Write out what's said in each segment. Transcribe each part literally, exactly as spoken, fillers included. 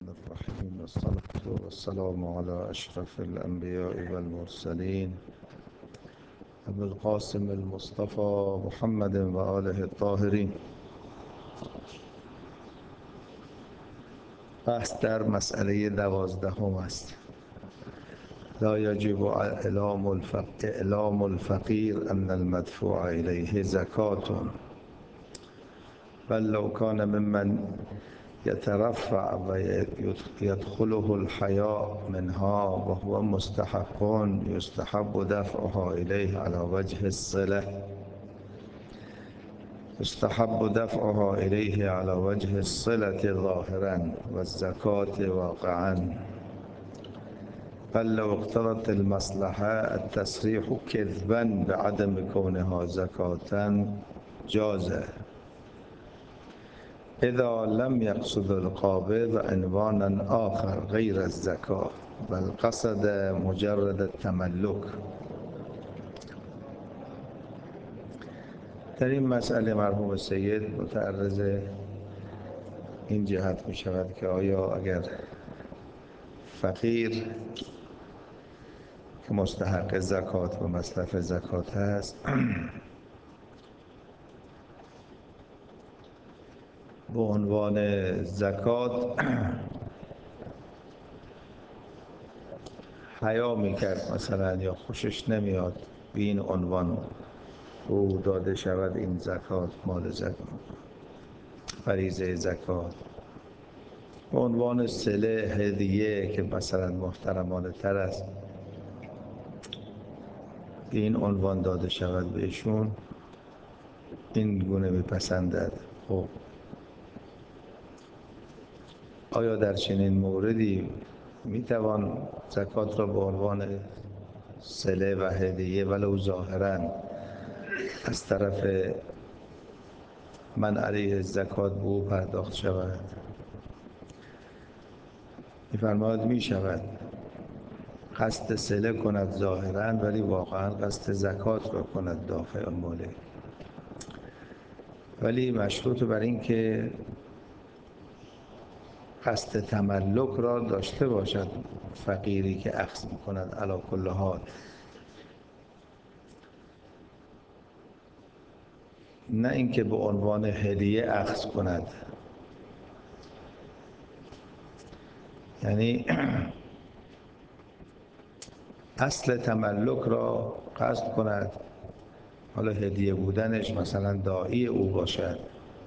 الرحيم والصلاة والسلام على أشرف الأنبياء والمرسلين أبي القاسم المصطفى محمد وآله الطاهرين. بحث در مسئله دوازدهم است. لا يجب اعلام الفقير, اعلام الفقير أن المدفوع إليه زكاة بل لو كان ممن يترفع ويدخله الحياء منها وهو مستحق يستحب دفعها إليه على وجه الصلة يستحب دفعها إليه على وجه الصلة ظاهرا والزكاة واقعا بل لو اقتضت المصلحة التصريح كذبا بعدم كونها زكاة جاز إذا لم يقصد القابض عنوانا آخر غير الزكاة بل قصد مجرد التملك. در این مسئله مرحوم سید متعرض این جهت می شود که آیا اگر فقیر که مستحق زکات و مصرف زکات هست به عنوان زکات حیا میکرد مثلا یا خوشش نمیاد به این عنوان او داده شود این زکات مال زکات فریضه زکات به عنوان صله هدیه که مثلا محترمانه تر است به این عنوان داده شود بهشون این گونه میپسندد. خب آیا در چنین موردی میتوان زکات را به عنوان صله و هدیه ولو ظاهراً از طرف من علیه زکات به او پرداخت شود؟ می‌فرماید می شود قصد صله کند ظاهراً ولی واقعاً قصد زکات را کند دافع ماله، ولی مشروط بر این که قصد تملک را داشته باشد فقیری که اخذ می‌کند علی کل حال، نه اینکه به عنوان هدیه اخذ کند. یعنی اصل تملک را قصد کند، حالا هدیه بودنش مثلا داعی او باشد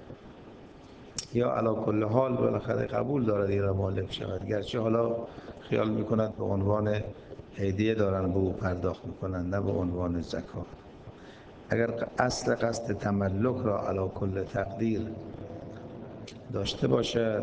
یا علی کل حال بالاخره قبول دارد این را مالک شود، گرچه حالا خیال میکند به عنوان هدیه دارن به او پرداخت میکنند نه به عنوان زکات. اگر اصل قصد تملک را علی کل تقدیر داشته باشد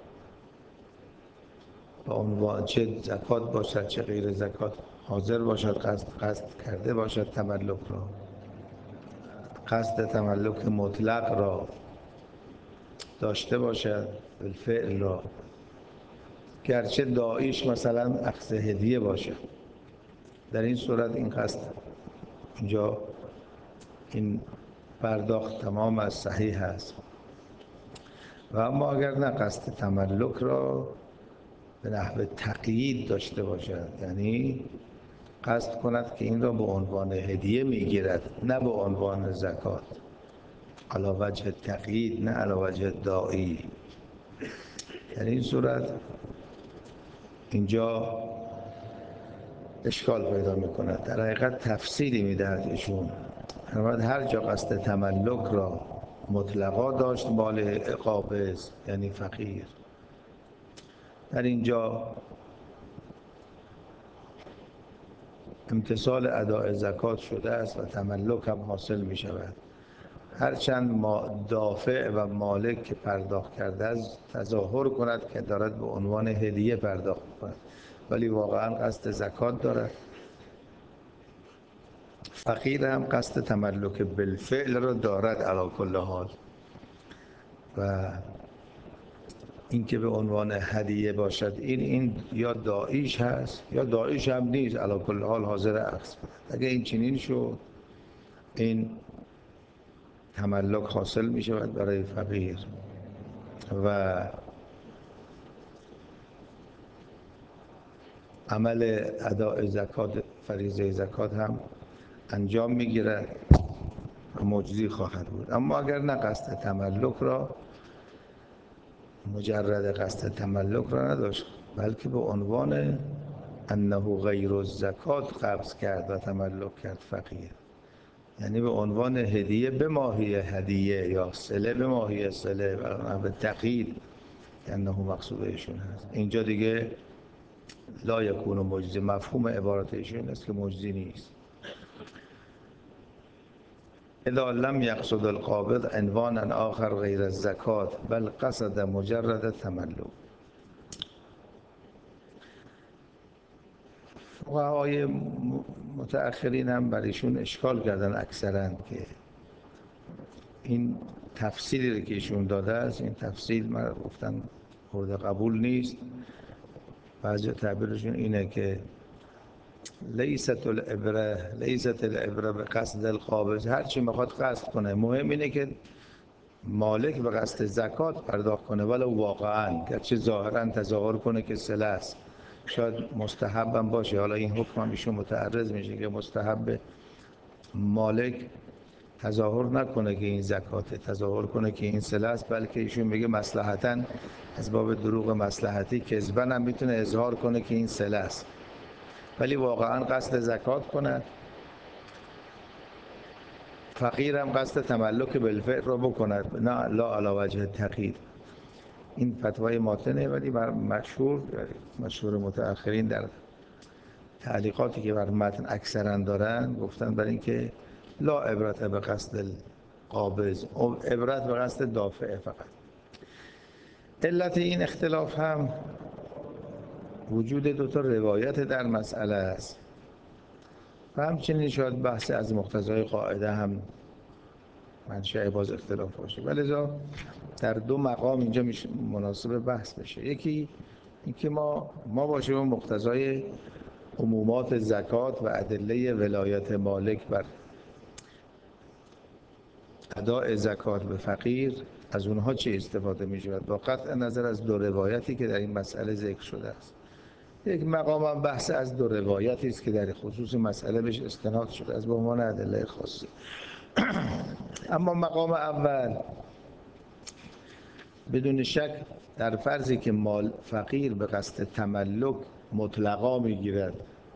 به عنوان چه زکات باشد چه غیر زکات حاضر باشد قصد قصد کرده باشد تملک را، قصد تملک مطلق را داشته باشد بالفعل را، گرچه داعیش مثلا اخذ هدیه باشد، در این صورت این قصد اینجا این پرداخت تمام از صحیح است. و اما اگر نه قصد تملک را به نحو تقیید داشته باشد، یعنی قصد کند که این را به عنوان هدیه میگیرد نه به عنوان زکات، علی وجه تقیید نه علی وجه داعی، در این صورت اینجا اشکال پیدا میکند. در حقیقت تفصیلی میدهد ایشون، هر جا قصد تملک را مطلقا داشت مال قابض یعنی فقیر، در اینجا امتثال اداء زکات شده است و تملک هم حاصل می شود، هرچند ما دافع و مالک پرداخت کرده است تظاهر کند که دارد به عنوان هدیه پرداخت کند ولی واقعا قصد زکات دارد. فقیر هم قصد تملک بالفعل را دارد علی کل حال، و این که به عنوان هدیه باشد این این یا داعیش هست یا داعیش هم نیست، علی کل حال حاضر اخذ کند. اگه این چنین شد این تملک حاصل می شود برای فقیر و عمل اداء زکات، فریضه زکات هم انجام میگیرد و مجزی خواهد بود. اما اگر نه قصد تملک را، مجرد قصد تملک را نداشت، بلکه به عنوان انه غیر الزکات قبض کرد و تملک کرد فقیر، یعنی به عنوان هدیه به ماهی هدیه یا صله به ماهی صله و به تقیید که انه مقصود ایشون هست، اینجا دیگه لا یکون مجزی. مفهوم عبارت ایشون است که مجزی نیست. اذا لم يقصد القابض عنوانا آخر غیر الزکات بل قصد مجرد تملک. فقهای متأخرین هم برایشون اشکال کردن اکثرا که این تفسیری که ایشون داده است، این تفسیر من گفتن مورد قبول نیست. بعضی تعبیرشون اینه که لیست العبره لیست العبره به قصد القابض، هر چی میخواد قصد کنه، مهم اینه که مالک به قصد زکات پرداخت کنه، ولو واقعا گرچه ظاهرا تظاهر کنه که صله است، شاید مستحب هم باشه. حالا این حکم هم ایشون متعرض میشه که مستحب مالک تظاهر نکنه که این زکاته، تظاهر کنه که این صله است، بلکه ایشون میگه مصلحتاً از باب دروغ مصلحتی کذباً هم میتونه اظهار کنه که این صله است، ولی واقعا قصد زکات کنه. فقیر هم قصد تملک بالفعل رو بکند، نه لا علی وجه تقیید. این فتوای ماتنه، ولی بر مشهور مشهور متأخرین در تعلیقاتی که بر متن اکثرا دارن گفتن برای اینکه لا عبرت به قصد القابض، عبرت به قصد دافع فقط. علت این اختلاف هم وجود دو تا روایت در مسئله است و همچنین شاید بحث از مقتضای قاعده هم منشأ باز اختلاف باشه، ولذا در دو مقام اینجا میشه مناسب بحث بشه. یکی اینکه ما ما باشیم مقتضای عمومات زکات و ادله ولایت مالک بر اداء زکات به فقیر، از اونها چه استفاده می شود با قطع نظر از دو روایتی که در این مسئله ذکر شده است. یک مقام هم بحث از دو روایتی است که در خصوص مسئله بهش استناد شده از به عنوان ادله خاصی. اما مقام اول بدون شک در فرضی که مال فقیر به قصد تملک مطلقا میگیرد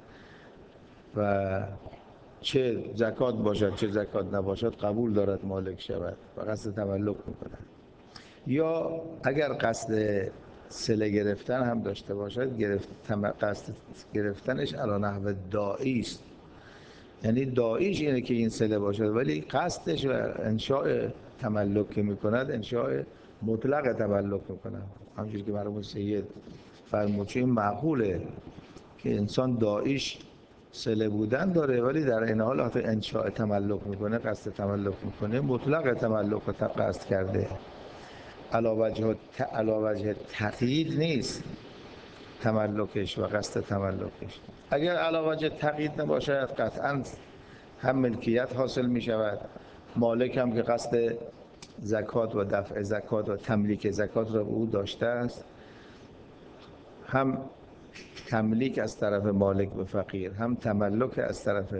و چه زکات باشد چه زکات نباشد قبول دارد مالک شود و قصد تملک میکند، یا اگر قصد صله گرفتن هم داشته باشد، گرفت قصد گرفتنش علی نحو داعی است، یعنی داعیش اینه که این صله باشد، ولی قصدش و انشاء تملک که میکند انشاء مطلق تملک میکند. همونجوری که مرحوم سید فرمود چون این معقوله که انسان داعیش صله بودن داره ولی در این حال وقتی انشاء تملک میکنه، قصد تملک میکنه، مطلق تملک رو قصد کرده، علی وجه علی وجه تقیید نیست تملکش و قصد تملکش. اگر علی وجه تقیید نباشد قطعا هم ملکیت حاصل می شود، مالک هم که قصد زکات و دفع زکات و تملیک زکات را به او داشته است، هم تملیک از طرف مالک به فقیر، هم تملک از طرف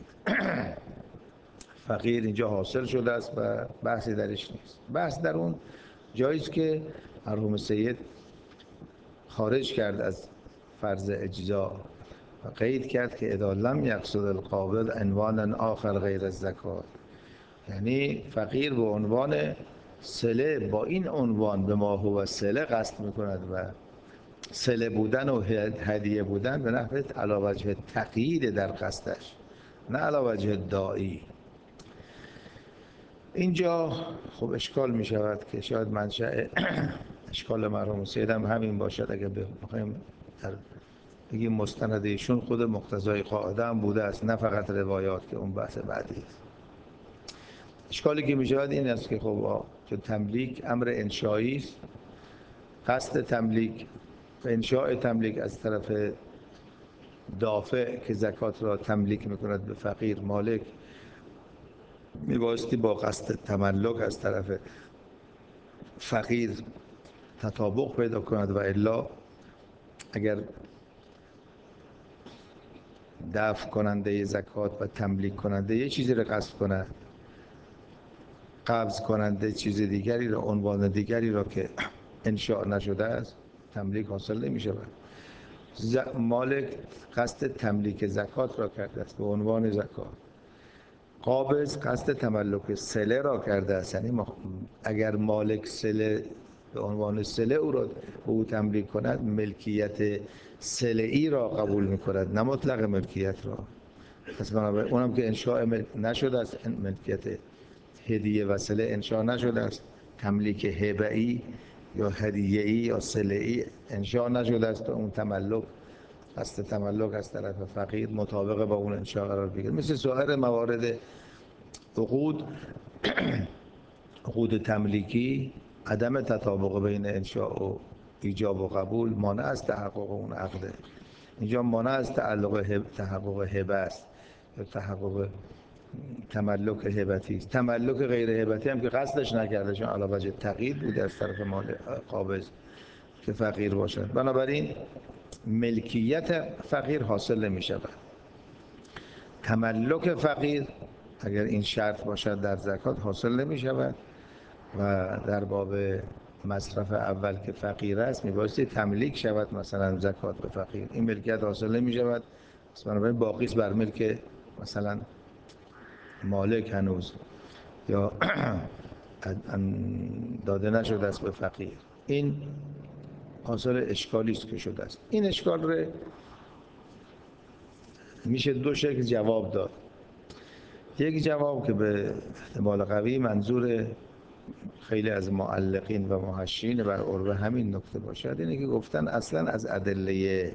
فقیر اینجا حاصل شده است و بحثی درش نیست. بحث در اون جاییست که مرحوم سید خارج کرد از فرض اجزا و قید کرد که اذا لم یقصد القابض عنوانا آخر غیر الزکات، یعنی فقیر به عنوان صله با این عنوان به ما هو صله قصد میکند و صله بودن و هدیه بودن به نحو علی وجه تقیید در قصدش، نه علی وجه داعی. اینجا خب اشکال می شود که شاید منشأ اشکال مرحوم سید هم همین باشد. اگر بخوایم در بگیم مستند ایشون خود مقتضای قاعده هم بوده است، نه فقط روایات که اون بحث بعدی است. اشکالی که می شود این است که خب چون تملیک امر انشایی است، قصد تملیک و انشاء تملیک از طرف دافع که زکات را تملیک میکند به فقیر مالک، میبایستی با قصد تملک از طرف فقیر تطابق پیدا کند و الا اگر دفع کننده زکات و تملیک کننده یه چیزی رو قصد کنه، قبض کننده چیز دیگری را، عنوان دیگری را که انشاء نشده است، تملیک حاصل نمی شود. مالک قصد تملیک زکات را کرده است به عنوان زکات. قابض قصد تملک صله را کرده است، یعنی اگر مالک صله به عنوان صله او را به او تملیک کند، ملکیت صله‌ای را قبول می‌کند، نه مطلق ملکیت را. پس بنابراین اونم که انشاء نشده است، ملکیت هدیه و صله انشاء نشده است، تملیک هبه‌ای یا هدیه‌ای یا صله‌ای انشاء نشده است، اون تملک قصد تملک از طرف فقیر مطابق با اون انشاء قرار بگیره. مثل سایر موارد عقود عقود تملیکی، عدم تطابق بین انشاء و ایجاب و قبول مانع از تحقق اون عقده. اینجا مانع از تعلق تحقق هبه است یا تحقق تملک هبتی است. تملک غیر هبتی هم که قصدش نکرده، چون علاوه وجه تقیید بوده از طرف مال قابض که فقیر باشد. بنابراین ملکیت فقیر حاصل نمی شود. تملک فقیر اگر این شرط باشد در زکات حاصل نمی شود و در باب مصرف اول که فقیر است میبایستی تملیک شود مثلا زکات به فقیر، این ملکیت حاصل نمی شود، پس بنابراین باقی است بر ملک مثلا مالک هنوز یا داده نشده است به فقیر. این حاصل اشکالی است که شده است. این اشکال رو میشه دو شکل جواب داد. یک جواب که به احتمال قوی منظور خیلی از معلقین و محشین بر عروه همین نکته باشد، اینه که گفتن اصلا از ادله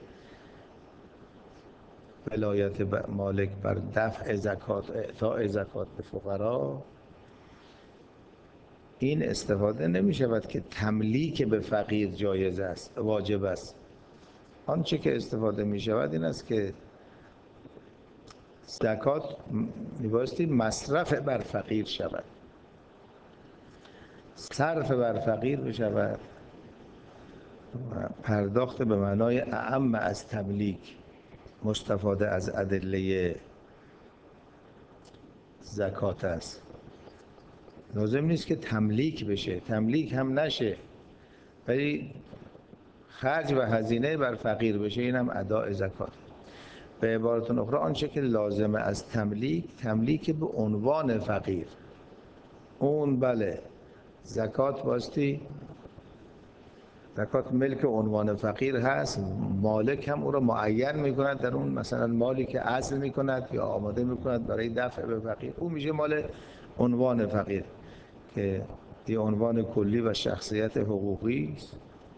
ولایت مالک بر دفع زکات، اعطاء زکات به فقرا این استفاده نمی شود که تملیک به فقیر جایز است، واجب است. آنچه که استفاده می شود این است که زکات میبایستی مصرف بر فقیر شود، صرف بر فقیر بشود و پرداخت به معنای اعم از تملیک مستفاده از ادله زکات است. لازم نیست که تملیک بشه، تملیک هم نشه، ولی خرج و هزینه بر فقیر بشه، این هم اداء زکات. به عبارت اخرى آنچه که لازمه از تملیک، تملیک به عنوان فقیر، اون بله زکات باستی، زکات ملک عنوان فقیر هست، مالک هم او را معین میکند در اون مثلا مالی که اصل میکند یا آماده میکند برای دفع به فقیر، او میشه مال عنوان فقیر که یه عنوان کلی و شخصیت حقوقی است.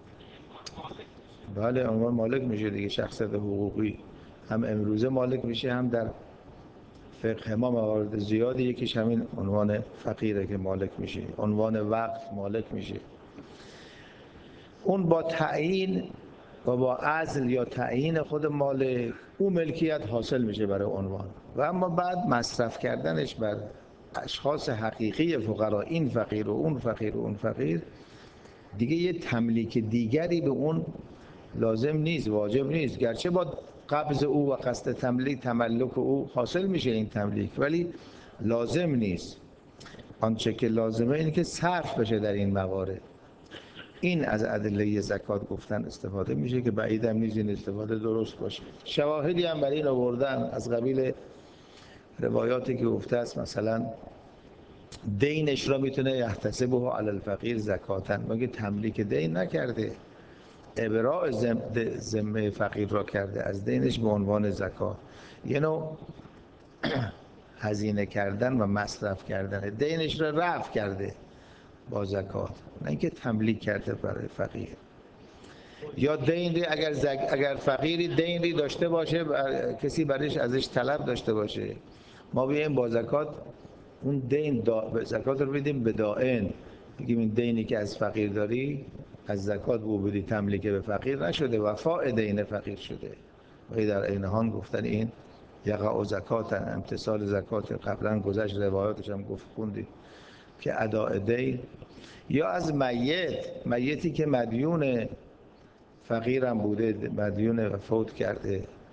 بله عنوان مالک میشه دیگه، شخصیت حقوقی هم امروزه مالک میشه، هم در فقه ما موارد زیادی یکیش همین عنوان فقیره که مالک میشه. عنوان وقف مالک میشه، اون با تعیین و با عزل یا تعیین خود مالک اون ملکیت حاصل میشه برای عنوان، و اما بعد مصرف کردنش بر اشخاص حقیقی فقرا، این فقیر و اون فقیر و اون فقیر، دیگه یه تملیک دیگری به اون لازم نیست، واجب نیست. گرچه با قبض او و قصد تملیک تملک او حاصل میشه این تملیک، ولی لازم نیست. آنچه که لازمه اینه که صرف بشه در این موارد. این از ادله زکات گفتن استفاده میشه که بعید هم نیست این استفاده درست باشه. شواهدی هم برای این آوردن از قبیل روایاتی که گفته است مثلا دینش را میتونه یحتسبه علی الفقیر زکاتن، مگه تملیک دین نکرده، ابراء ذمه فقیر را کرده از دینش به عنوان زکات. یه نوع هزینه کردن و مصرف کردن، دینش را رفع کرده با زکات، نه اینکه تملیک کرده برای فقیر. یا دین ری اگر زگ... اگر فقیری دین ری داشته باشه، بر... کسی برایش ازش طلب داشته باشه، ما بیایم با زکات اون دین دا... زکات رو بدیم به دائن، بگیم این دینی که از فقیر داری از زکات بو بدی، تملیک به فقیر نشده، وفاء دین فقیر شده. و در این حال گفتن این یقع زکات، امتصال زکات، قبلا گذشت روایاتش هم گفت خوندید که اداء دین. یا از میت، میتی که مدیون فقیرم بوده، مدیون فوت کرده،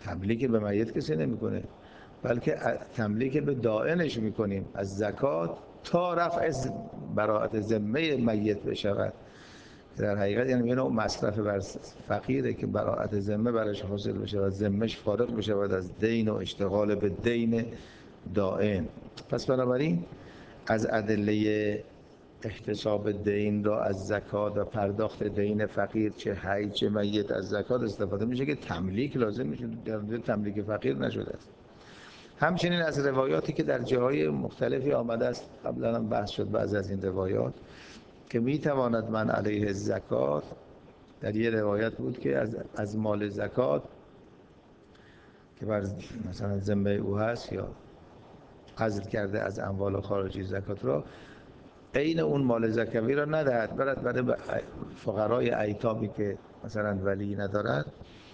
تملیک به میت کسی نمیکنه، بلکه تملیک به دائنش میکنیم از زکات تا رفع براءت ذمه میت بشود. در حقیقت یعنی یه نوع مصرف بر فقیره که براءت ذمه برش حاصل بشه و ذمهش فارغ بشه از دین و اشتغال به دین دائن. پس بنابراین از ادله احتساب دین را از زکات و پرداخت دین فقیر چه حی چه میت از زکات استفاده میشه که تملیک لازم میشه، در تملیک فقیر نشده است. همچنین از روایاتی که در جاهای مختلفی آمده است، قبلا هم بحث شد بعضی از این روایات، که میتواند من علیه زکات، در یه روایت بود که از از مال زکات که بر مثلا ذمه او هست یا قصد کرده از اموال خارجی زکات را، عین اون مال زکوی را ندهد، برد برای فقرای ایتامی که مثلا ولی ندارد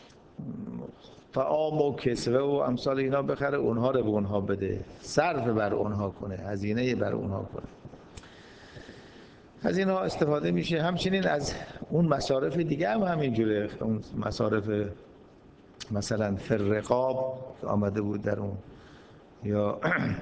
طعام و کسوه و امثال اینا بخره، اونها رو به اونها بده، صرف بر اونها کنه، هزینه بر اونها کنه. از اینها استفاده میشه. همچنین از اون مصارف دیگه هم همینجوره، اون مصارف مثلا فرقاب که آمده بود در اون، یا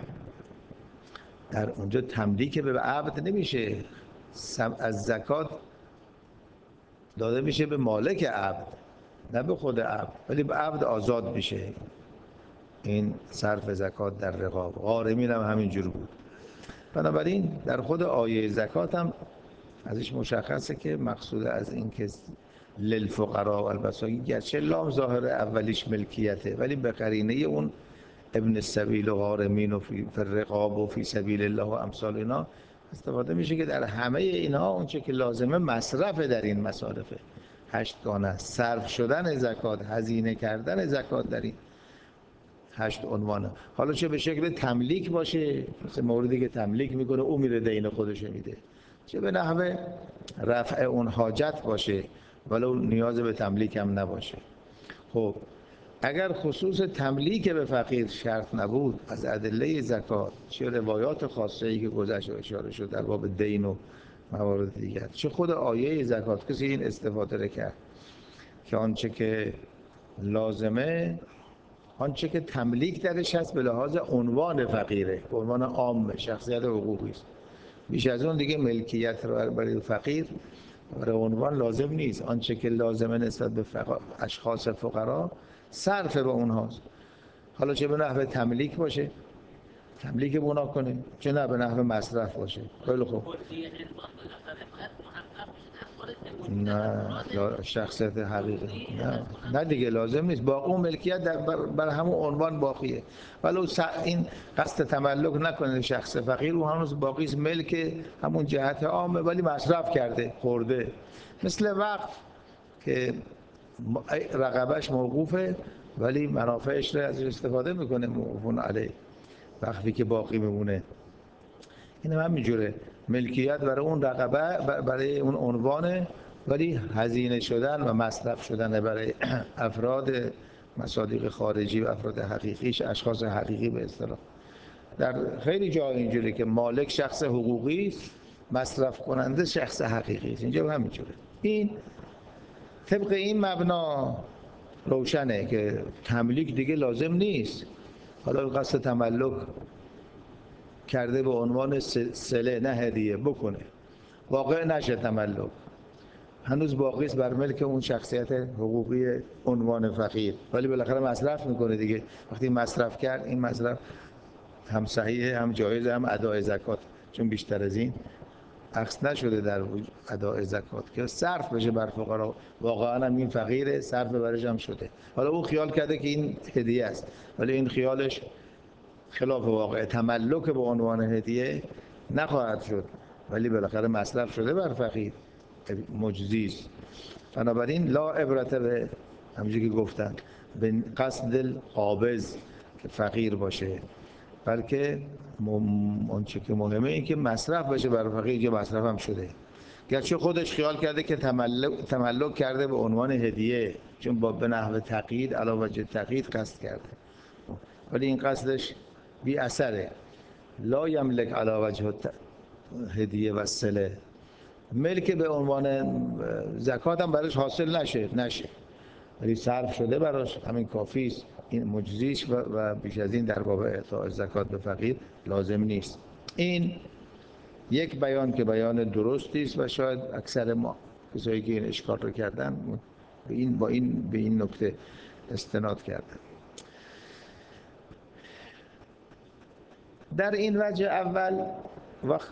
در اونجا تملیک به عبد نمیشه، از زکات داده میشه به مالک عبد نه به خود عبد، ولی به عبد آزاد میشه این صرف زکات در رقاب. غارمین هم همینجور بود. بنابراین در خود آیه زکات هم ازش مشخصه که مقصود از این که للفقراء و المساکین، گرچه لام ظاهر اولیش ملکیته ولی به قرینه اون ابن السبیل و غارمین و فی الرقاب و فی سبیل الله و امثال اینا استفاده میشه که در همه اینها اونچه که لازمه مصرف در این مصارفه، هشتگانه صرف شدن زکات، هزینه کردن زکات در این هشت عنوانه. حالا چه به شکل تملیک باشه، مثل موردی که تملیک میکنه او میره دین خودش میده، چه به نحوه رفع اون حاجت باشه ولو نیاز به تملیک هم نباشه. خب اگر خصوص تملیک به فقیر شرط نبود، از ادله زکات چه روایات خاصه ای که گذشت و اشاره شد در باب دین و موارد دیگر، چه خود آیه زکات کسی این استفاده کرد که آنچه که لازمه، آنچه که تملیک درش هست به لحاظ عنوان فقیره، به عنوان عام شخصیت حقوقی است، بیش از اون دیگه ملکیت برای فقیر برای عنوان لازم نیست. آنچه که لازمه نسبت به فقر... اشخاص فقرا صرف به اونهاست، حالا چه به نحو تملیک باشه تملیک به اونا کنه، چه نه به نحو مصرف باشه. خیلی خوب، نه شخصیت حقیقی نه نه دیگه لازم نیست، با اون ملکیت در بر, بر همون عنوان باقیه، ولو این قصد تملک نکنه شخص فقیر، او هنوز باقی است، ملک همون جهت عامه ولی مصرف کرده خورده. مثل وقف که رقبهش موقوفه ولی منافعش رو ازش استفاده میکنه، موقوفون علیه، وقفی که باقی میمونه. این هم همینجوره، ملکیت برای اون رقبه برای اون عنوانه ولی هزینه شدن و مصرف شدن برای افراد مصادیق خارجی و افراد حقیقیش، اشخاص حقیقی به اصطلاح. در خیلی جا اینجوره که مالک شخص حقوقی است، مصرف کننده شخص حقیقی است، اینجا همینجوره. این طبق این مبنا روشنه که تملیک دیگه لازم نیست. حالا قصد تملک کرده به عنوان سله نه هدیه بکنه، واقع نشه تملک، هنوز باقی است بر ملک اون شخصیت حقوقی عنوان فقیر، ولی بالاخره مصرف میکنه دیگه. وقتی مصرف کرد این مصرف هم صحیحه هم جایزه هم ادای زکات، چون بیشتر از این عکس نشده در ادای زکات که صرف بشه بر فقرا، واقعا هم این فقیره صرف برش هم شده. حالا او خیال کرده که این هدیه است ولی این خیالش خلاف واقع، تملک به عنوان هدیه نخواهد شد ولی بالاخره مصرف شده بر فقیر، مجزی است. بنابراین لا عبرت به همونجوری که گفتن به قصد القابض که فقیر باشه، بلکه اونچه که مهمه این که مصرف بشه بر فقیر، که مصرف هم شده، گرچه خودش خیال کرده که تملک, تملک کرده به عنوان هدیه، چون با به نحو تقیید علاوه وجه تقیید قصد کرده، ولی این قصدش بی اثره. لا یملک علاوه وجه هدیه و صله، ملک به عنوان زکات هم برش حاصل نشه نشه ولی صرف شده براش همین کافی است، این مجزیش و, و بیش از این در باب اعطاء زکات به فقیر لازم نیست. این یک بیان که بیان درستی است و شاید اکثر ما کسایی که این اشکال رو کردن به این با این به این نکته استناد کردن. در این وجه اول وقت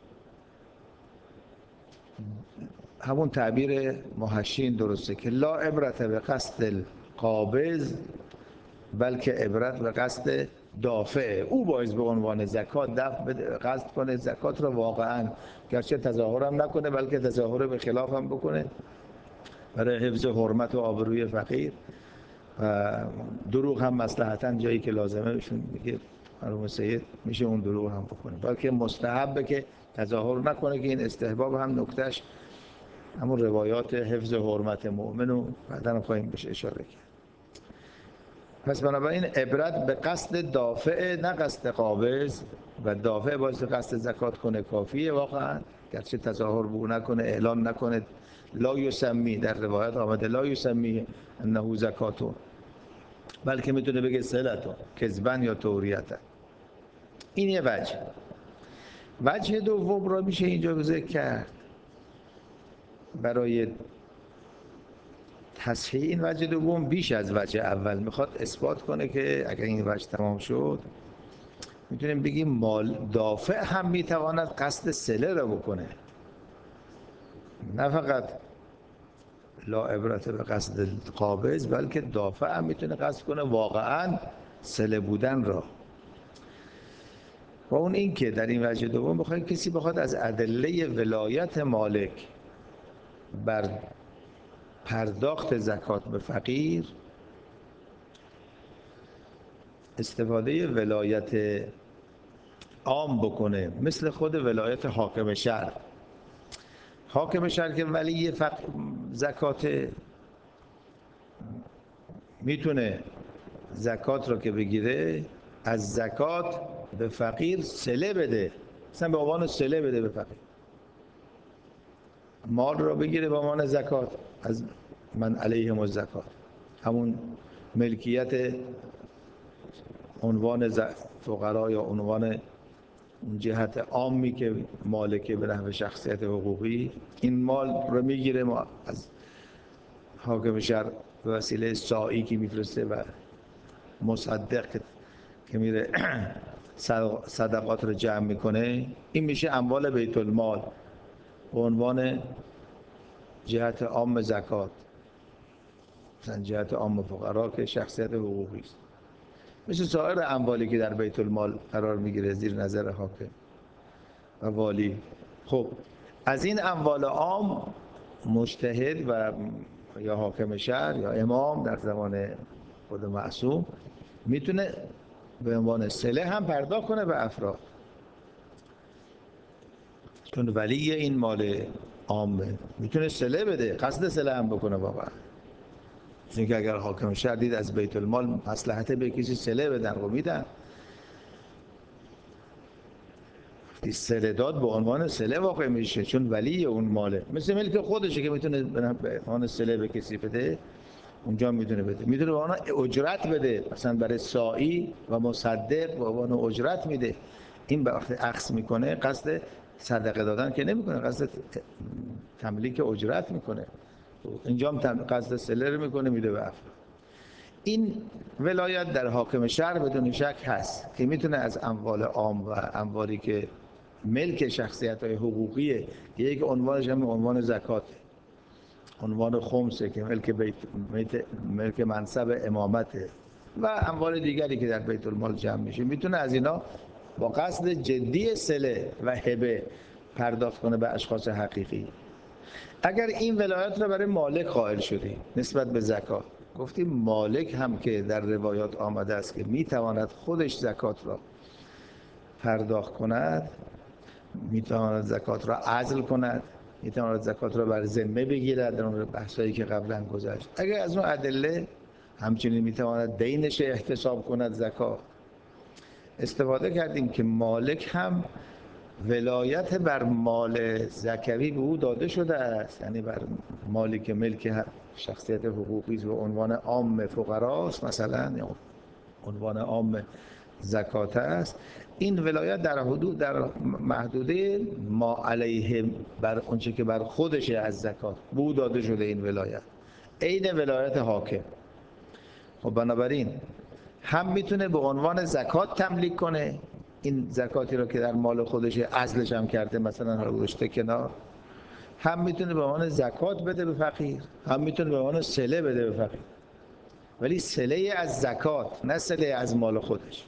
همون تعبیر محشین درسته که لا عبرت به قصد القابض بلکه عبرت به قصد دافع. او باعث به عنوان زکات دفع قصد کنه زکات رو واقعا، گرچه تظاهر هم نکنه بلکه تظاهر به خلاف هم بکنه برای حفظ حرمت و آبروی فقیر، و دروغ هم مصلحتاً جایی که لازمه بشون میگه مرحوم سید میشه اون دروغ هم بکنه، بلکه مستحبه که تظاهر نکنه که این استحباب هم نکتهش همون روایات حفظ حرمت مؤمن و بعداً خواهیم بهش اشاره کرد. پس بنابراین عبرت به قصد دافع نه قصد قابض، و دافع باعث قصد زکات کنه کافیه واقعا، گرچه تظاهر بو نکنه اعلان نکنه. لا یسمی در روایت آمده لا یسمی انه زکاتون، بلکه میتونه بگه صلتون کذبن یا توریتن. این یه وجه. وجه دوم را میشه اینجا ذکر کرد برای تصحیح این وجه دوم بیش از وجه اول، میخواد اثبات کنه که اگر این وجه تمام شد میتونیم بگیم مال دافع هم میتواند قصد صله را بکنه، نه فقط لا عبرت به قصد قابض بلکه دافع هم میتونه قصد کنه واقعا صله بودن را. و اون این که در این وجه دوم بخواید کسی بخواد از ادله ولایت مالک بر پرداخت زکات به فقیر استفاده ولایت عام بکنه، مثل خود ولایت حاکم شهر. حاکم شهر که ولی فق... زکات میتونه زکات رو که بگیره از زکات به فقیر صله بده، مثلا به عنوان صله بده به فقیر، مال رو بگیره به عنوان زکات از من علیهم الزکات، همون ملکیت عنوان فقرا یا عنوان جهت عامی که مالکه به نحو شخصیت حقوقی، این مال رو میگیره ما از حاکم شهر به وسیله سائی که میفرسته و مصدق که میره صدقات رو جمع میکنه، این میشه اموال بیت المال به عنوان جهت عام زکات، مثلا جهت عام فقرا که شخصیت حقوقی است، مثل سایر اموالی که در بیت المال قرار میگیره زیر نظر حاکم و والی. خب از این اموال عام مجتهد و یا حاکم شهر یا امام در زمان خود معصوم میتونه به عنوان صله هم پرداخت کنه به افراد، چون ولی این مال عامه میتونه صله بده، قصد صله هم بکنه واقعا. چون که اگر حاکم شهر دید از بیت المال مصلحت به کسی صله بدن و میدن، صله داد به عنوان صله واقع میشه چون ولی اون ماله، مثل ملک خودشه که میتونه به عنوان صله به کسی بده، اونجا میتونه بده، میتونه به عنوان اجرت بده، مثلا برای سائی و مصدق به عنوان اجرت میده. این وقتی اخذ میکنه قصد صدقه دادن که نمیکنه، قصد تملیک اجرت میکنه، اینجا هم قصد صله رو میکنه میده به افراد. این ولایت در حاکم شهر بدون شک هست که میتونه از اموال عام و اموالی که ملک شخصیت‌های حقوقیه، یک عنوانش هم عنوان زکات، عنوان خمسه که ملک بیت ملک منصب امامته و اموال دیگری که در بیت المال جمع میشه، میتونه از اینا با قصد جدی صله و هبه پرداخت کنه به اشخاص حقیقی. اگر این ولایت را برای مالک قائل شدیم نسبت به زکات، گفتیم مالک هم که در روایات آمده است که میتواند خودش زکات را پرداخت کند، میتواند زکات را عزل کند، میتواند زکات را بر ذمه بگیرد، در اون بحثایی که قبلا گذشت. اگر از اون ادله همچنین میتواند دینش احتساب کند زکات، استفاده کردیم که مالک هم ولایت بر مال زکوی به او داده شده است، یعنی بر مالی که ملک شخصیت حقوقی به عنوان عام فقراست مثلا، یا عنوان عام زکات است، این ولایت در حدود در محدوده ما علیه بر اونچه که بر خودشه از زکات بو داده شده این ولایت، عین ولایت حاکم. خب بنابراین هم میتونه به عنوان زکات تملیک کنه این زکاتی رو که در مال خودشه، عزلش هم کرده مثلا حالا گذاشته کنار، هم میتونه به عنوان زکات بده به فقیر، هم میتونه به عنوان صله بده به فقیر، ولی صله از زکات نه صله از مال خودش.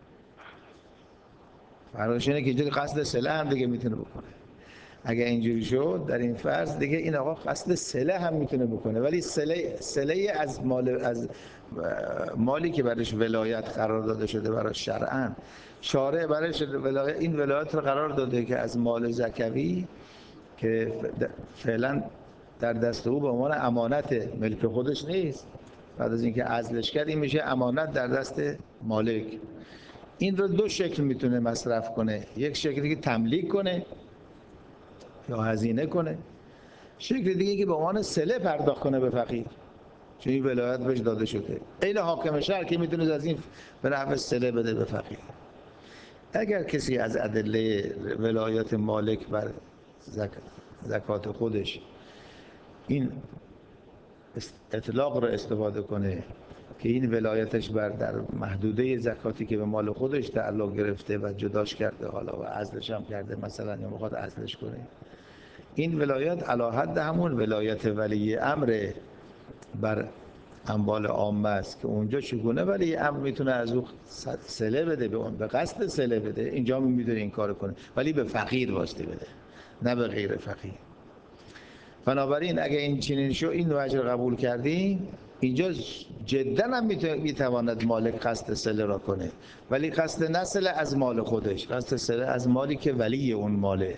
فرقش اینه که اینجوری قصد صله هم دیگه میتونه بکنه. اگه اینجوری شد در این فرض دیگه این آقا قصد صله هم میتونه بکنه، ولی صله صله از مال از مالی که برش ولایت قرار داده شده برای شرعاً، شارع برش ولایت این ولایت رو قرار داده که از مال زکوی که فعلا در دست او به عنوان امانت ملک خودش نیست، بعد از اینکه عزلش کرد این میشه امانت در دست مالک. این رو دو شکل میتونه مصرف کنه، یک شکلی که تملیک کنه یا هزینه کنه، شکل دیگه که به عنوان صله پرداخت کنه به فقیر، چون این ولایت بهش داده شده. این حاکم شهر که میتونه از این به نحو صله بده به فقیر. اگر کسی از ادله ولایت مالک بر زک... زکات خودش این اطلاق رو استفاده کنه که این ولایتش بر در محدوده زکاتی که به مال خودش تعلق گرفته و جداش کرده حالا و عزلش هم کرده مثلا یا میخواد عزلش کنه، این ولایت علی حد همون ولایت ولی امر بر اموال عامه است که اونجا چگونه ولی امر میتونه از اون صله بده، به اون به قصد صله بده، اینجا میتونه این کارو کنه ولی به فقیر واسطه بده نه به غیر فقیر. بنابراین اگه این چنین شو این وجه قبول کردیم، اینجا جدا هم میتواند مالک قصد صله را کنه ولی قصد نه صله از مال خودش، قصد صله از مالی که ولی اون ماله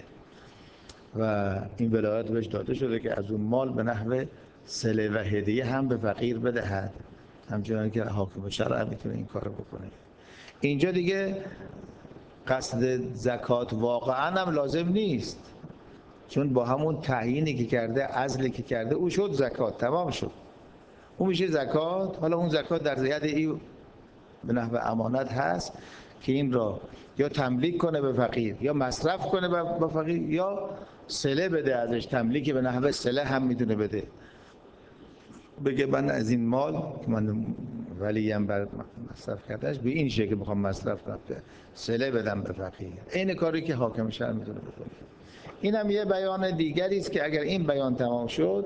و این ولایت بهش داده شده که از اون مال به نحو صله و هدیه هم به فقیر بدهد، همچنان که حاکم شرع میتونه این کارو بکنه. اینجا دیگه قصد زکات واقعا هم لازم نیست، چون با همون تعیینی که کرده، عزلی که کرده، او شد زکات، تمام شد، اون میشه زکات. حالا اون زکات در ید ای به نحو امانت هست که این را یا تملیک کنه به فقیر یا مصرف کنه به فقیر یا صله بده ازش، تملیک به نحو صله هم میتونه بده، بگه من از این مال که من ولیم بر مصرف کردهش به این شکل میخوام مصرف کنم که صله بدم به فقیر. این کاری که حاکم شهر میتونه بکنه. این هم یه بیان دیگری است که اگر این بیان تمام شد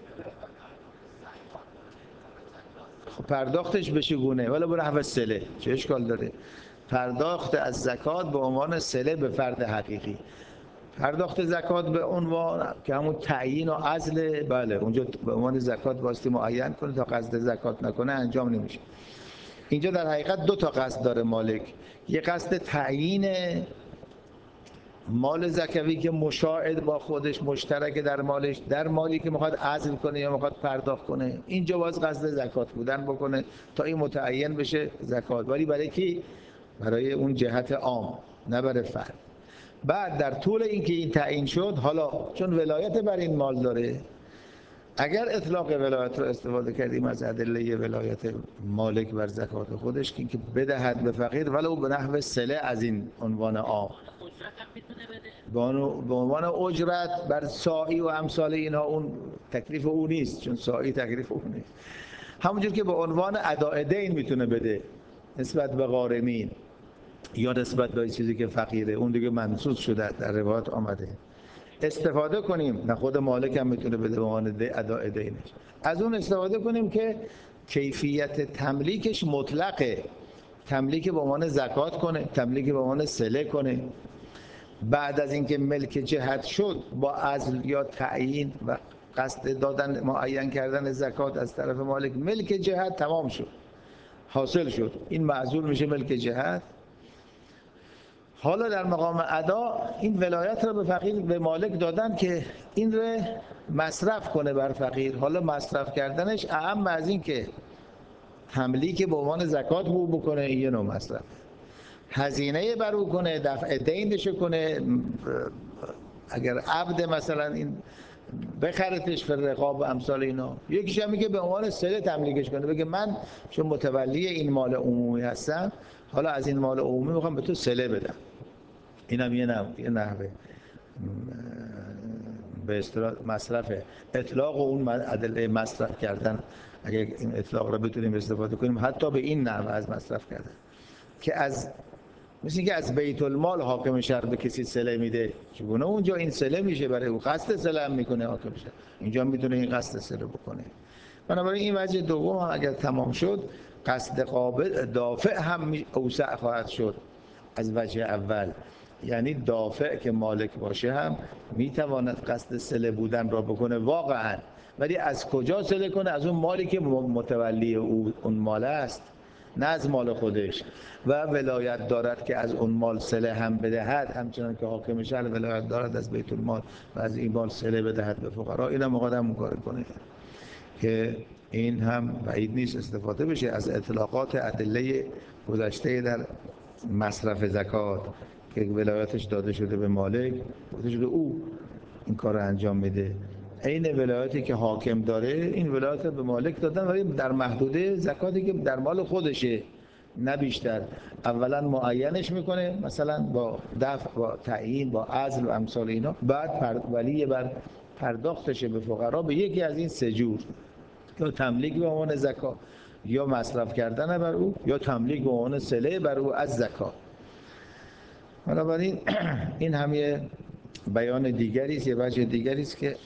پرداختش به چگونه؟ ولی به نحو صله، چه اشکال داره؟ پرداخت از زکات به عنوان صله به فرد حقیقی، پرداخت زکات به عنوان که همون تعیین و عزل، بله اونجا به عنوان زکات واسطه معین کنه تا قصد زکات نکنه انجام نمیشه. اینجا در حقیقت دو تا قصد داره مالک، یه قصد تعیین مال زکوی که مشاهد با خودش مشترک در مالش، در مالی که میخواد عزل کنه یا میخواد پرداخت کنه، اینجا باز قصد زکات بودن بکنه تا این متعین بشه زکات، ولی برای کی؟ برای اون جهت عام نه برای فرد. بعد در طول اینکه این تعیین شد، حالا چون ولایت بر این مال داره، اگر اطلاق ولایت رو استفاده کردیم از ادله ولایت مالک بر زکات خودش که اینکه بدهد به فقیر ولو به نحو صله از این عنوان عام، به عنوان اجرت بر ساعی و امثال اینها، اون تکلیف او نیست، چون ساعی تکلیف او نیست. همونجور که به عنوان اداء دین میتونه بده نسبت به غارمین یا نسبت به چیزی که فقیره، اون دیگه منصوص شده در روایات آمده، استفاده کنیم. نه خود مالک هم میتونه بده به عنوان اداء دینش، از اون استفاده کنیم که کیفیت تملیکش مطلقه، تملیک به عنوان زکات کنه، تملیک به عنوان صله کنه. بعد از اینکه ملک جهت شد با عزل یا تعیین و قصد دادن معین کردن زکات از طرف مالک، ملک جهت تمام شد، حاصل شد، این معزول میشه ملک جهت. حالا در مقام ادا این ولایت رو به فقیر به مالک دادن که این رو مصرف کنه بر فقیر. حالا مصرف کردنش اهم از این که تملیک به عنوان زکات بو بکنه، این یه نوع مصرف، هزینه بر او کنه، دفع دینش کنه، اگر عبد مثلا این بخرتش فر رقاب و امثال اینا. یکیش هم میگه به عنوان سله تملیکش کنه، بگه من چون متولی این مال عمومی هستم، حالا از این مال عمومی میخوام به تو سله بدم. اینم یه نحوه یه نحوه به اصطلاح مصرفه. اطلاق و اون ادله مصرف کردن، اگه این اطلاق رو بتونیم استفاده کنیم حتی به این نحوه از مصرف کردن که از مثل که از بیت المال حاکم شهر به کسی سله میده، چون اونجا این سله میشه برای او، قصد سله هم میکنه حاکم شهر، اینجا میتونه این قصد سله بکنه. بنابراین این وجه دوم اگر تمام شد، قصد قابل دافع هم اوسع خواهد شد از وجه اول. یعنی دافع که مالک باشه هم میتواند قصد سله بودن را بکنه واقعا، ولی از کجا سله کنه؟ از اون مالی که متولی او اون مال است، نه از مال خودش. و ولایت دارد که از اون مال سله هم بدهد، همچنان که حاکم شهر ولایت دارد از بیت المال و از این مال سله بدهد به فقرا. اینم مقدم کار کنه که این هم بعید نیست استفاده بشه از اطلاقات ادله گذشته در مصرف زکات که ولایتش داده شده به مالک، داده شده او این کار رو انجام میده. این ولایتی که حاکم داره، این ولایت به مالک دادن ولی در محدوده زکاتی که در مال خودشه، نه بیشتر. اولا معینش میکنه مثلا با دفع، با تعیین، با عزل و امثال اینا، بعد ولی بر پرداختش به فقرا به یکی از این سه جور، یا تملیک به عنوان زکات، یا مصرف کردن بر او، یا تملیک به عنوان سله بر او از زکات. بنابراین این هم یه بیان دیگری است، یه وجه دیگری است که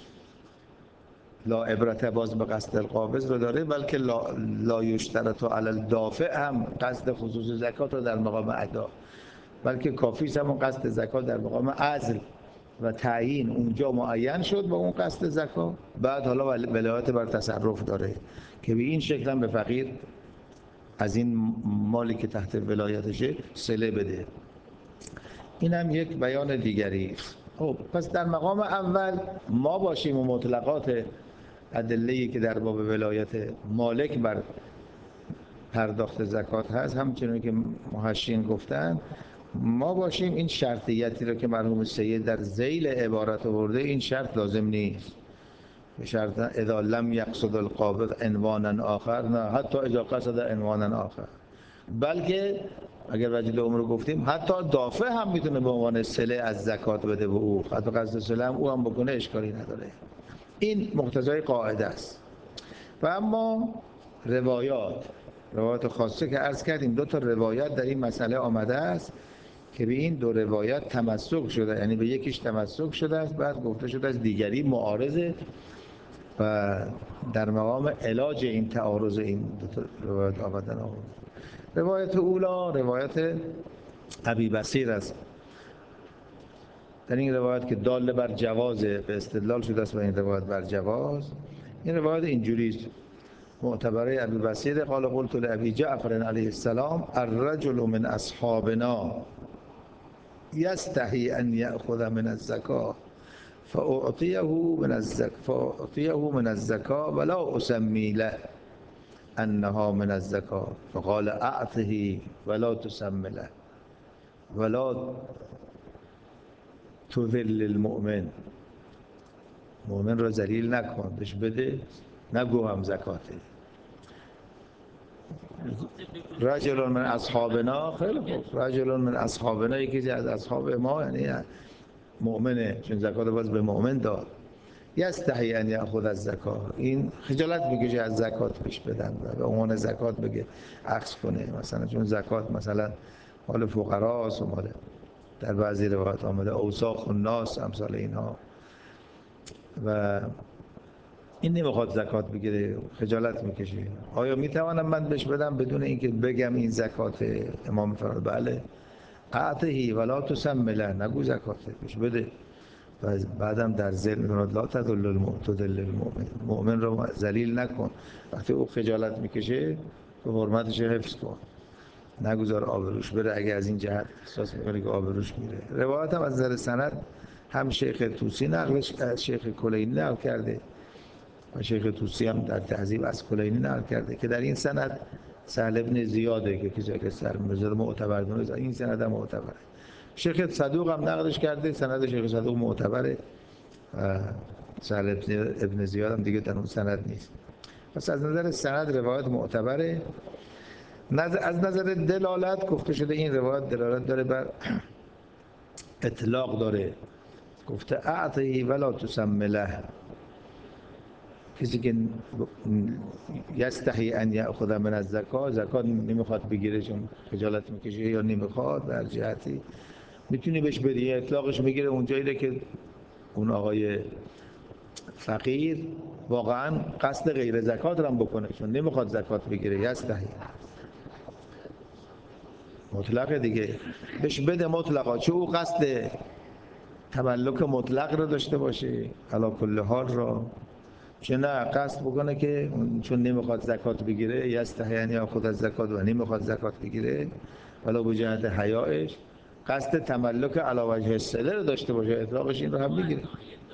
لا عبرت باز به قصد القابض رو داره، بلکه لا, لا یشترط علی الدافع هم قصد خصوص زکات رو در مقام ادا، بلکه کافی است همون قصد زکات در مقام عزل و تعیین اونجا معین شد با اون قصد زکات، بعد حالا ولایت بر تصرف داره که به این شکل هم به فقیر از این مالی که تحت ولایتشه سله بده. این هم یک بیان دیگری است. خب پس در مقام اول ما باشیم و مطلقات ادله‌ای که در باب ولایت مالک بر پرداخت زکات هست، همچنین که محشین گفتن، ما باشیم. این شرطیتی رو که مرحوم سید در ذیل عبارت آورده، این شرط لازم نیست. به شرط اذا لم یقصد القابض عنوانا آخر، نه حتی اذا قصد عنوانا آخر، بلکه اگر وجه دوم رو گفتیم حتی دافع هم میتونه به عنوان سله از زکات بده به او، حتی قصد سله هم او هم بکنه اشکالی نداره. این مقتضای قاعده است. و اما روایات روایات خاصه که عرض کردیم، دو تا روایت در این مسئله آمده است که به این دو روایت تمسک شده، یعنی به یکیش تمسک شده است، بعد گفته شده از دیگری معارضه و در مقام علاج این تعارض این دو تا روایت آمدن آمده. روایت اولا روایت ابی بصیر است. در این روایت که دال بر جواز به استدلال شده است و این روایت بر جواز، این روایت اینجوری است معتبره ابی بصیر قال قلت لابی جعفر علیه السلام الرجل من اصحابنا یستحی ان یأخذ من الزکاة فأعطیه من الزکاة فأعطیه من الزکاة ولا اسمی له انها من الزکاة فقال اعطه ولا تسم له ولا تذل المؤمن، مؤمن را ذلیل نکن، بهش بده، نگو هم زکاته. رجل من اصحابنا، خیلی خوب، رجل من اصحابنا یکی از اصحاب ما، یعنی مؤمنه، چون زکات باز به مؤمن داد. یستحی ان یأخذ الزکاة، این خجالت میکشه از زکات پیش بدن و به عنوان زکات بگه اخذ کنه، مثلا چون زکات مثلا مال فقراست و مال در بعضی روایات آمده اوساخ الناس امثال اینها، و این نمیخواد زکات بگیره، خجالت میکشه. آیا میتوانم من بهش بدم بدون اینکه بگم این زکات؟ امام فرمود بله، اعطه ولا تسم له، نگو زکاته، بهش بده. و بعدم در ذل میگه لا تذل المؤمن، مؤمن رو ذلیل نکن. وقتی او خجالت میکشه تو حرمتش حفظ کن، نگذار آبروش بره اگه از این جهت احساس میکنه که آبروش میره. روایت هم از نظر سند هم شیخ طوسی نقلش از شیخ کلینی نقل کرده و شیخ طوسی هم در تهذیب از کلینی نقل کرده که در این سند سهل ابن زیاده که کسی که سر مزاد معتبر دونه، این سند هم معتبره. شیخ صدوق هم نقلش کرده، سند شیخ صدوق معتبره. سهل ابن زیاد هم دیگه در اون سند نیست. پس از نظر سند روایت معتبره. از نظر دلالت گفته شده این روایت دلالت داره بر اطلاق داره. گفته اعطی ولا تسم له، کسی که یستحی ان یأخذ من الزکات، زکات نمیخواد بگیره چون خجالت میکشه یا نمیخواد، در جهتی میتونی بهش بدی، اطلاقش میگیره اونجایی که اون آقای فقیر واقعا قصد غیر زکات رو هم بکنه چون نمیخواد زکات بگیره، یستحی مطلق دیگه، بهش بده مطلقا، چه او قصد تملک مطلق رو داشته باشه علی کل حال را، چه نه قصد بکنه که چون نمیخواد زکات بگیره، یستحی ان یأخذ الزکات و نمیخواد زکات بگیره ولی به جهت حیائش قصد تملک علی وجه الصله رو داشته باشه، اطلاقش این رو هم میگیره.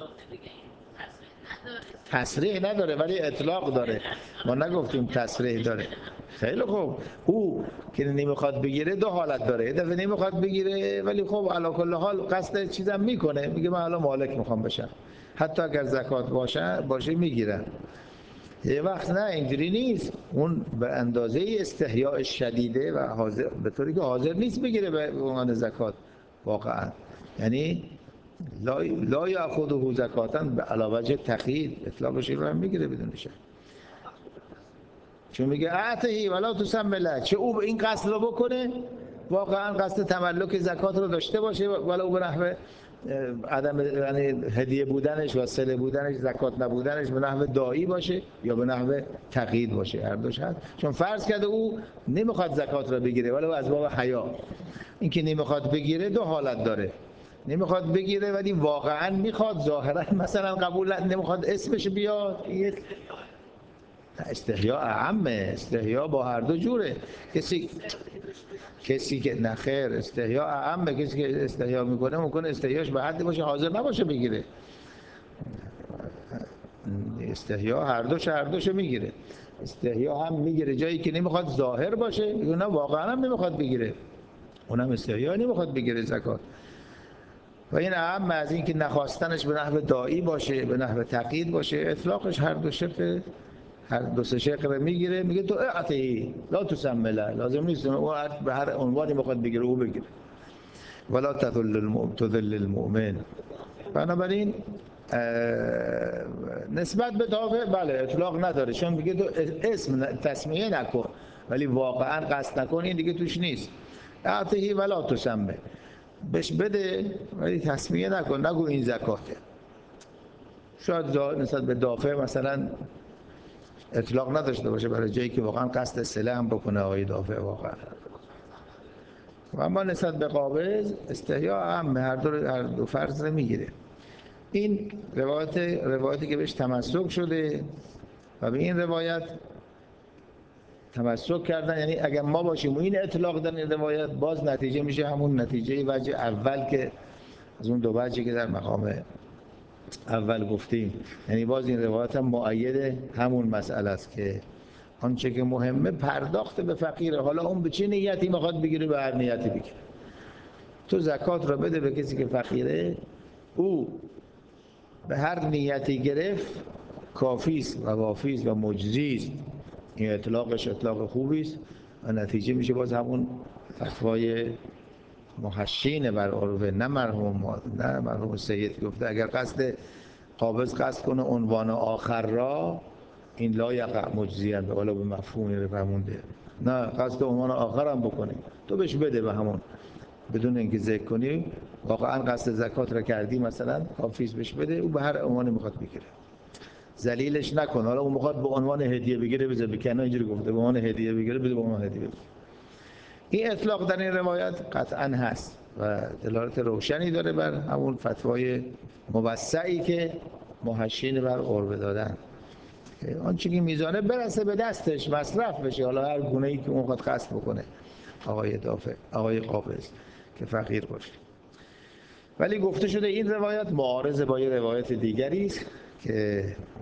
تصریح نداره ولی اطلاق داره. ما نگفتیم تصریح داره. خیلی خوب، او که نمیخواد بگیره دو حالت داره، یه دفعه نمیخواد بگیره ولی خب علی کل حال قصد چیزم میکنه، میگه من حالا مالک میخوام بشم، حتی اگر زکات باشه باشه میگیرن. یه وقت نه اینجوری نیست، اون به اندازه استحیاء شدیده و حاضر به طوری که حاضر نیست بگیره به عنوان زکات واقعا، یعنی لا لا یاخذه زکاتا به علاوه وجه تقیید، اطلاقش رو هم میگیره بدون شک، چون میگه اعطی ولا تسم له، چه او این قصد رو بکنه واقعا قصد تملک زکات رو داشته باشه ولو به نحو عدم یعنی هدیه بودنش و صله بودنش، زکات نبودنش به نحو داعی باشه یا به نحو تقیید باشه، هر دوش هست. چون فرض کرده او نمیخواد زکات رو بگیره ولی از باب حیا، این که نمیخواد بگیره دو حالت داره، نمیخواد بگیره ولی واقعا میخواد، ظاهرا مثلا قبول نمیخواد اسمش بیاد، استحیا اعمه، استحیا با هر دو جوره، کسی کسی که نخیر استحیا اعمه، کسی که استحیا میکنه ممکنه استحیاش به حدی باشه حاضر نباشه بگیره، استحیا هر دوش هر دوش میگیره، استحیا هم میگیره جایی که نمیخواد ظاهر باشه، یا نه واقعا هم نمیخواد بگیره، اونم استحیا نمیخواد بگیره زکات. و این اهم از این که نخواستنش به نحو داعی باشه، به نحو تقیید باشه، اطلاقش هر دو شق هر دو سه شق رو میگیره، میگه تو اعطی لا تسم له، لازم نیست او به هر عنوانی بخواد بگیره او بگیره، ولا تذل المؤمن تذل المؤمن. بنابراین نسبت به دافع بله اطلاق نداره، چون میگه تو اسم تسمیه نکن ولی واقعا قصد نکن، این دیگه توش نیست. اعطی ولا تسم، بهش بده ولی تسمیه نکن، نگو این زکاته. شاید نسبت به دافع مثلا اطلاق نداشته باشه برای جایی که واقعا قصد صله هم بکنه آقای دافع واقعا، و اما نسبت به قابض استحیا هم هر دو هر دو فرض رو میگیره. این روایت روایتی که بهش تمسک شده و به این روایت تمسک کردن، یعنی اگر ما باشیم و این اطلاق در این روایت، باز نتیجه میشه همون نتیجه وجه اول که از اون دو وجهی که در مقام اول گفتیم، یعنی باز این روایت هم مؤید همون مسئله است که آنچه که مهمه پرداخت به فقیره، حالا اون به چه نیتی میخواد بگیره به هر نیتی بگیره، تو زکات را بده به کسی که فقیره، او به هر نیتی گرفت کافی است و وافی است و مجزی است، این اطلاقش اطلاق خوبی است و نتیجه میشه باز همون فتوای محشین بر عروه، نه مرحوم نه مرحوم سید گفته اگر قصد قابض قصد کنه عنوان آخر را، این لا یقع مجزیاً ولی به مفهومی رو فرمونده، نه قصد عنوان آخر هم بکنی تو بهش بده به همون بدون اینکه ذکر کنی واقعا قصد زکات را کردی مثلا کافیز بهش بده، او به هر عنوانی میخواد بگیره، ذلیلش نکن، حالا اون میخواد به عنوان هدیه بگیره بذار بکنه، اینجوری گفته به عنوان هدیه بگیره بده به عنوان هدیه بگیره. این اطلاق در این روایت قطعا هست و دلالت روشنی داره بر همون فتوای موسعی که محشین بر عربه دادن، آنچه که میزانه برسه به دستش مصرف بشه، حالا هر گونه‌ای که اون خود قصد بکنه آقای دافع آقای قابض که فقیر باشه. ولی گفته شده این روایت معارض با یه روایت دیگری است که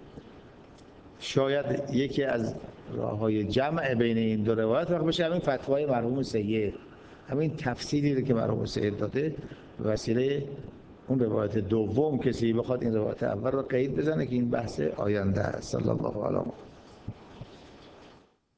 شاید یکی از راه‌های جمع بین این دو روایت واقع بشه همین فتوای مرحوم سید، همین تفسیری رو که مرحوم سید داده به وسیله اون روایت دوم کسی بخواد این روایت اول رو قید بزنه که این بحث آینده است. صلی الله علیه و